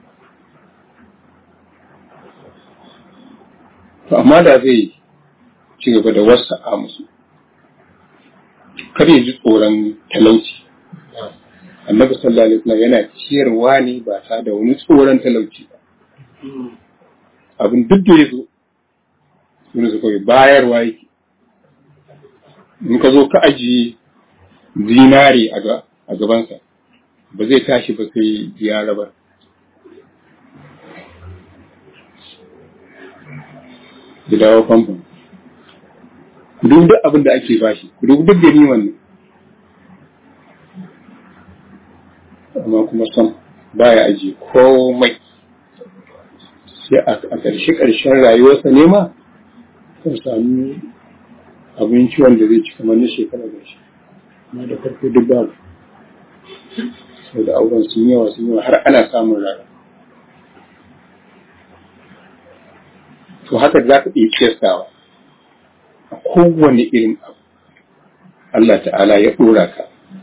to amma da zai ci gaba da wasu a musu kar ya ji tsoron talauci annabi sallallahu alaihi wasallam yana ciyarwa ne ba tare da wani tsoron talauci ba abin duk da ya zo suna su kawai bayarwa yake in ka zo ka ajiye zinari a gabansa ba zai tashi ba sai ya rabar da dawo famfon duk abin da ake bashi duk da ni wannan amma kuma sam baya ajiye komai sai a ƙarshen rayuwarsa ne ma kan sami abinci wanda zai ci kamar na shekara da shi amma da farko duk babu sau da auren sun yawa har ana samun rana to haka za ka iya kiyastawa a kowane irin abu Allah ta'ala ya ɗora ka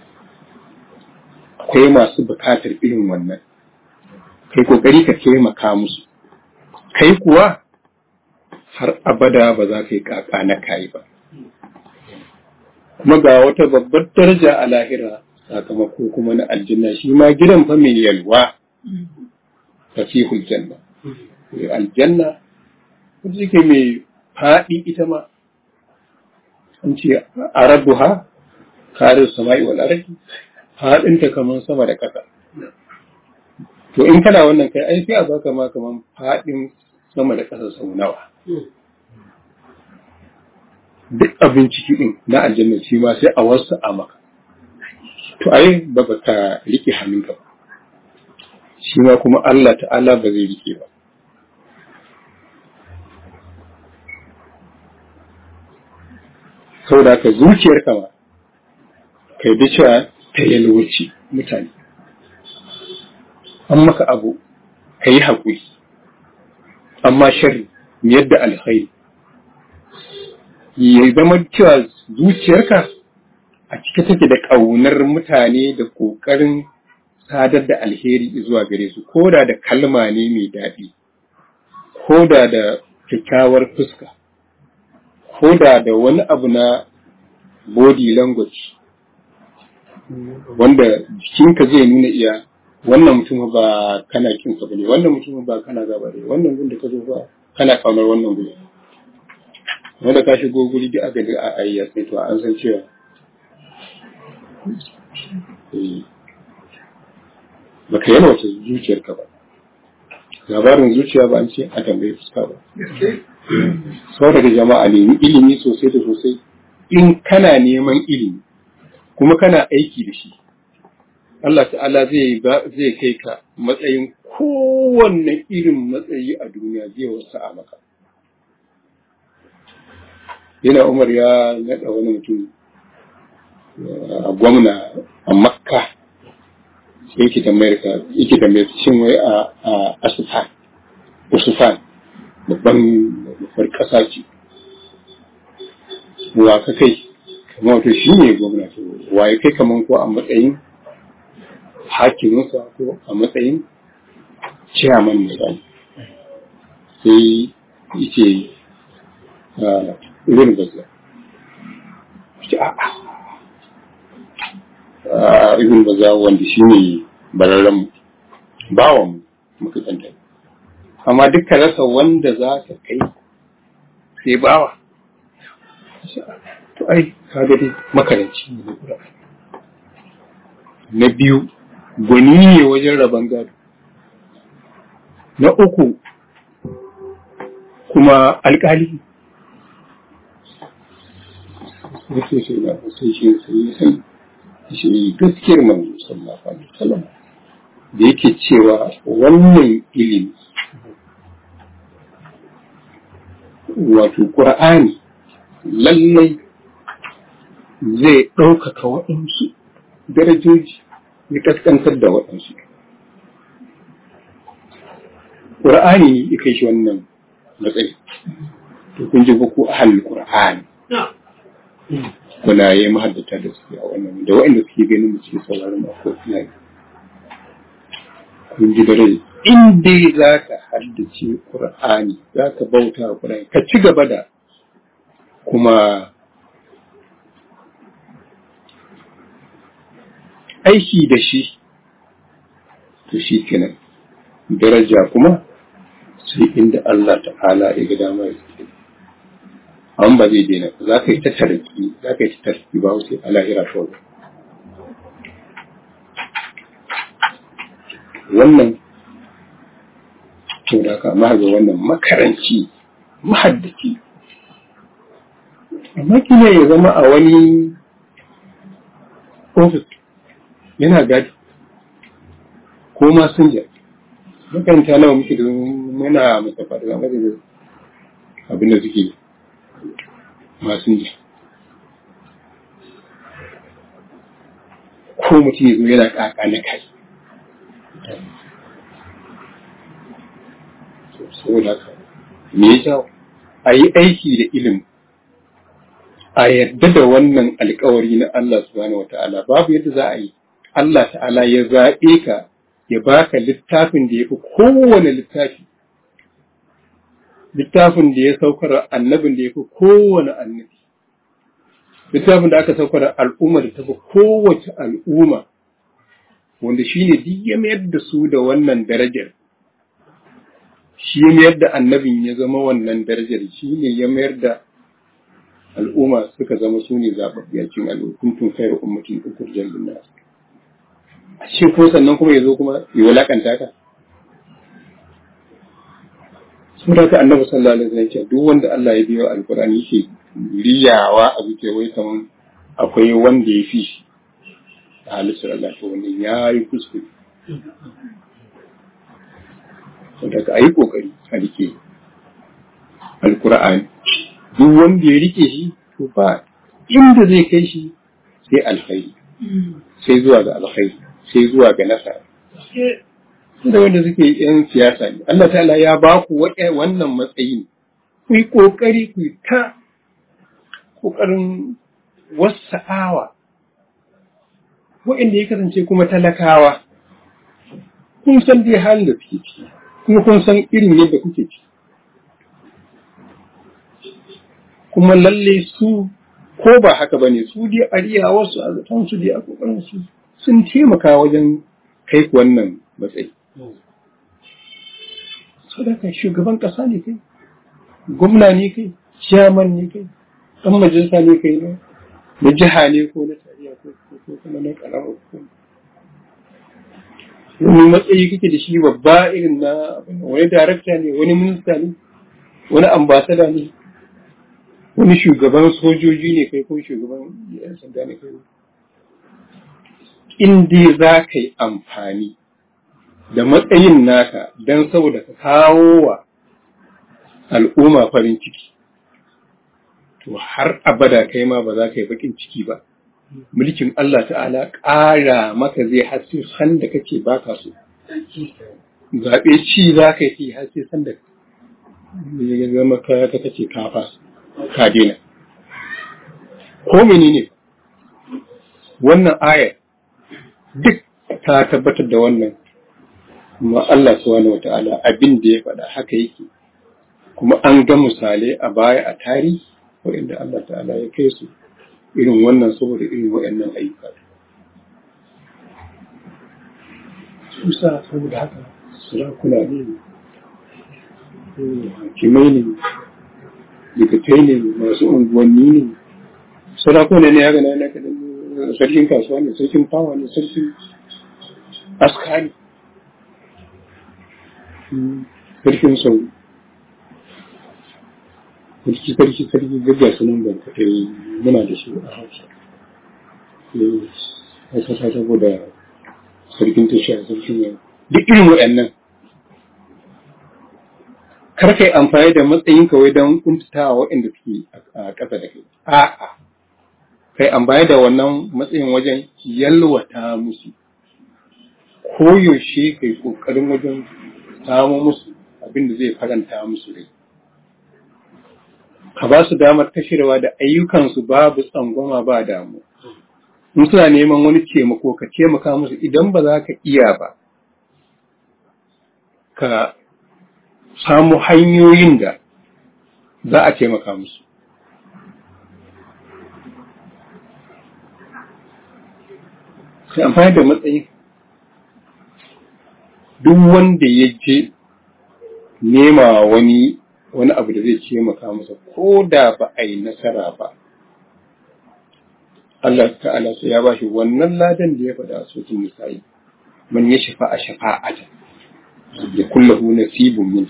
akwai masu bukatar irin wannan kai kokari ka taimaka musu kai kuwa har abada ba za ka yi kaka na kayi ba kuma ga wata babbar daraja a lahira sakamako kuma na aljanna shi ma gidan fa mai yalwa fasihul janna aljanna wanda yake mai faɗi ita ma an ce arabuha karin sama'i wal ardi faɗinta kaman sama da ƙasa to in kana wannan kai ai sai a baka ma kaman faɗin sama da ƙasa sau nawa duk abin ciki din na aljanna shi ma sai a wasu a maka to ai ba ka rike hannunka ba shi ma kuma Allah ta'ala ba zai rike ba saboda ka zuciyar kama kai da cewa ta yalwaci mutane an maka abu ka yi haƙuri, amma sharri yadda alkhairi ya zama cewa zuciyarka a cike take da ƙaunar mutane da ƙoƙarin sadar da alheri zuwa gare su, ko da kalma ne mai daɗi, ko da kyakkyawar fuska, ko da wani abu na body language wanda jikinka zai nuna iya wannan mutum ba kana kinsa bane, wannan mutum ba kana gaba ne, wannan gun da ka zo ba kana kamar wannan guri, wanda ka shigo guri da aka ga a ayya sai to an san cewa baka yana wata zuciyarka ba. Labarin zuciya ba an ce a tambayi fuska ba. Sau daga jama'a nemi ilimi sosai da sosai. In kana neman ilimi kuma kana aiki da shi, Allah ta'ala zai kai ka matsayin kowanne irin matsayi a duniya zai wasu a maka. Yana Umar ya naɗa wani mutum a gwamna a Makka, yake tambayar shin wai a Usufan babbar ƙasa ce, wa ka kai kamar wato shi ne gwamna, wa ya kai kamar ko a matsayin hakiminsa ko a matsayin ciyaman misali, sai yace Ibn Bazza. Ibn Bazza wanda shi ne bararren bawan muka tsanta, amma duka rasa wanda za ka kai sai bawa. To ai kaga dai makaranci ne Qur'ani. Na biyu gwani ne wajen rabon gado. Na uku kuma alƙali. Shi gaskiyar manzo sallallahu alaihi wasallam da yake cewa wannan ilimi wato Qur'ani lallai zai ɗaukaka waɗansu darajoji ya kaskantar da waɗansu. Qur'ani ya kai shi wannan matsayi. To kun ji ku ahlul Qur'ani. Kuna yi mahaddata da suke a wannan da waɗanda suke ganin mu cikin sauraron mako suna yi. Kun ji da rai in dai za ka haddace Qur'ani, za ka bauta wa Qur'ani, ka ci gaba da kuma aiki da shi, to shi kenan daraja kuma sai inda Allah ta'ala ya ga dama ya ce. An ba zai daina, za ka yi ta tarki ba sai a lahira shawar. Wannan to da ka mahaga wannan makaranci mahaddaci, amma kila ya zama a wani ofis yana gadi ko masinja. Makaranta nawa muke da muna musafa da zama da abin da suke masinja, ko mutum ya zo yana ƙaƙa na kai. Saboda haka me ya jawo a yi aiki da ilimi, a yarda da wannan alkawari na Allah subhanahu wata'ala. Babu yadda za a yi Allah ta'ala ya zaɓe ka ya baka littafin da ya fi kowane littafin da ya saukar annabin da ya fi kowane annabi, littafin da aka saukar al'umma da ta fi kowace al'umma, wanda shi ne duk ya mayar da su da wannan darajar, shi ya mayar da annabin ya zama wannan darajar, shi ne ya mayar da al'umma suka zama su ne zaɓaɓɓiyacin al'ukuntun kairu ummatin ukurjan linnas. Shi ko sannan kuma ya zo kuma ya wulakanta ka. Sun da ka annabi sallallahu alaihi wasallam ce duk wanda Allah ya biyo alqur'ani yake riyawa a zuciya wai kaman akwai wanda ya fi shi a halittar Allah, to wannan yayi kuskure. Sun da ka ayi kokari a rike alqur'ani, duk wanda ya rike shi to ba inda zai kai shi sai alkhairi, sai zuwa ga alkhairi, sai zuwa ga nasara. da wanda suke yan siyasa ne. Allah ta'ala ya ba ku wannan matsayi ne. Ku yi ƙoƙari ku yi ta ƙoƙarin wasa'awa waɗanda ya kasance kuma talakawa. Kun san dai halin da suke ciki, kuma kun san irin yadda kuke ciki. Kuma lalle su ko ba haka ba ne, su dai a wasu a zaton su dai a ƙoƙarin su sun taimaka wajen kai ku wannan matsayi. Sadaka shugaban ƙasa ne kai, gwamna ne kai, ciyaman ne kai, ɗan majalisa ne kai na jiha ne ko na tarayya ko kuma na ƙaramar hukuma. Wani matsayi kake da shi babba irin na wani darakta ne, wani minista ne, wani ambasada ne, wani shugaban sojoji ne kai ko shugaban yan sanda ne kai. In dai za ka yi amfani da matsayin naka don saboda ka kawo wa al'umma farin ciki, to har abada kai ma ba za ka yi bakin ciki ba. Mulkin Allah ta'ala ƙara maka zai haske san da kake baka so. Zaɓe ci za ka yi haske san da ya zama ka kace ka fasa ka daina. Ko menene wannan ayar duk ta tabbatar da wannan. Kuma Allah subhanahu wa ta'ala abin da ya faɗa haka yake, kuma an ga misalai a baya a tarihi waɗanda Allah ta'ala ya kai su irin wannan saboda irin waɗannan ayyuka. Su sa saboda haka sarakuna ne, hakimai ne, likatai ne, masu unguwanni ne, sarakuna ne haka na kadan, sarkin kasuwa ne, sarkin fawa ne, sarkin askari, sarkin sau, sarki gaggar sunan bankatai muna da shi a hausa. A kasa saboda sarkin tashiya, sarkin yau, duk irin waɗannan. Kar kai amfani da matsayin kawai don kuntatawa waɗanda suke a ƙasa da kai. A'a, kai amfani da wannan matsayin wajen yalwata musu. Koyaushe kai ƙoƙarin wajen samo musu abin da zai faranta musu rai. Ka ba su damar tashirwa da ayyukansu babu tsangwama ba damu. In suna neman wani taimako ka taimaka musu, idan ba za ka iya ba, ka samu hanyoyin da za a taimaka musu. Sai amfani da matsayin duk wanda ya je nema wani abu da zai taimaka masa, ko da ba a yi nasara ba, Allah ta'ala sai ya bashi wannan ladan da ya faɗa a sotun misali, man ya shafa a shafa'ata ya kullahu nasibun min.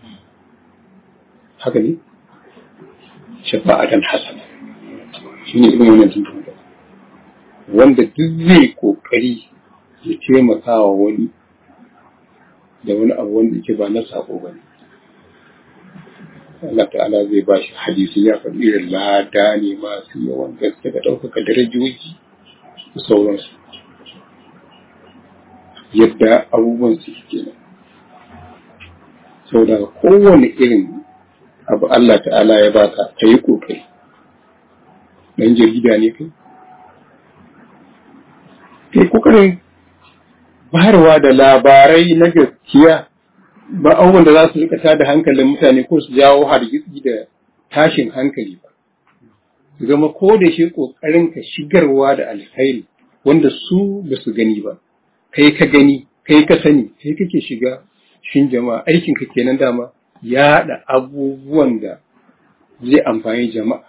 Haka ne? Shafa'atan hasana. Shi ne irin wannan tuntun da. Wanda duk zai kokari ya taimaka wa wani da wani abu wanda yake ba na sako ba ne. Allah ta'ala zai ba shi hadisi ya faɗi irin lada ne masu yawan gaske da ɗaukaka darajoji da sauransu. Yadda abubuwan su kenan. Sau da kowane irin abu Allah ta'ala ya baka ka yi ƙoƙari. Ɗan jarida ne kai? Kai ƙoƙarin bayarwa da labarai na gaskiya, ba abubuwan da za su rika tada hankalin mutane ko su jawo hargitsi da tashin hankali ba. Zama ko da shi ƙoƙarin ka shigarwa da alkhairi wanda su ba su gani ba. Kai ka gani, kai ka sani, kai kake shiga shin jama'a, aikin ka kenan dama yaɗa abubuwan da zai amfani jama'a.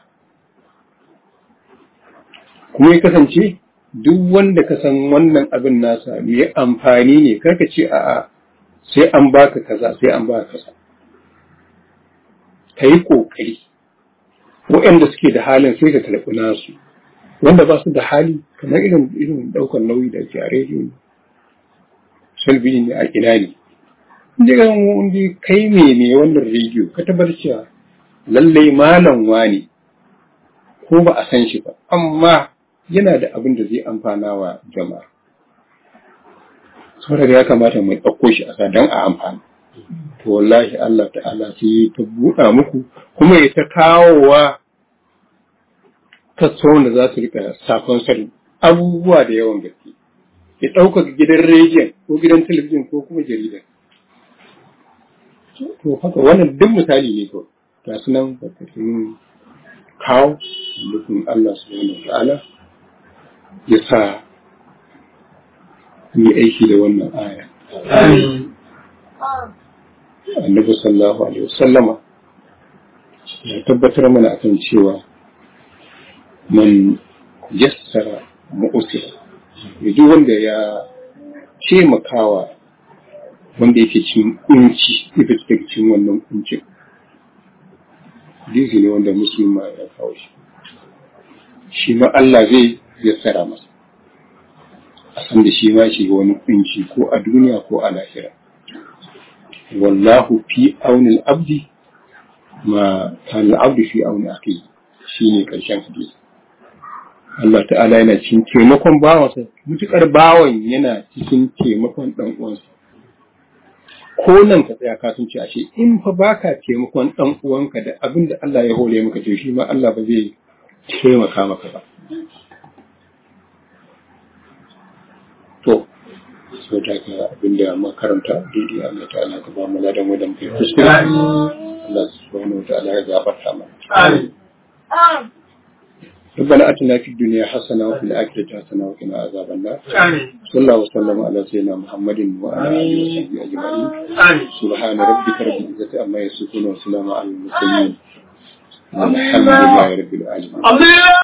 Kuma ya kasance duk wanda ka san wannan abin nasa mai amfani ne, karka ce a'a sai an baka kaza, sai an baka kaza. Ka yi ƙoƙari, waɗanda suke da halin sai ka karɓi nasu, wanda ba su da hali kamar irin ɗaukar nauyi da ake a rediyo, talbijin ne a ina ne. Inda kai ne wannan rediyo ka tabbatar cewa lallai malam wani ko ba a san shi ba, amma yana da abin da zai amfana wa jama'a. saboda ya kamata mu ɗauko shi a don a amfani. To wallahi Allah ta'ala sai ta buɗa muku kuma ya ta kawowa kasuwan da za su rika safon sani abubuwa da yawan gaske. Ya ɗaukaka gidan rediyon ko gidan talabijin ko kuma jarida. To haka wannan duk misali ne kawai. Ga su nan ba ta kawo nufin Allah subhanahu wa ta'ala ya sa yi aiki da wannan aya. Annabi sallallahu alaihi wasallama ya tabbatar mana akan cewa man yassara mu'usira, duk wanda ya taimakawa wanda yake cin kunci ita take cin wannan kuncin. Hadisi ne wanda musulma ya kawo shi ma Allah zai yassara masa a san da shi ma shi wani kunci ko a duniya ko a lahira. Wallahu fi auni al-abdi ma kana al-abdu fi auni akhi, shine karshen hadisi. Allah ta'ala yana cikin taimakon bawansa, mutukar bawan yana cikin taimakon dan uwansa. Ko nan ka tsaya ka tunce ashe in fa baka taimakon dan uwanka da abin da Allah ya hore maka to shi ma Allah ba zai taimaka maka ba. To so da ka abin da makaranta daidai Allah ta'ala ka ba mu ladan wadan kai kuskure. Allah subhanahu wa ta'ala ya gafarta mana. Amin. ربنا أتنا في الدنيا حسنة وفي الآخرة حسنة وقنا عذاب النار. صلى الله وسلم على سيدنا محمد وعلى آله وصحبه أجمعين. سبحان ربك رب العزة عما يصفون وسلام على المرسلين والحمد لله رب العالمين.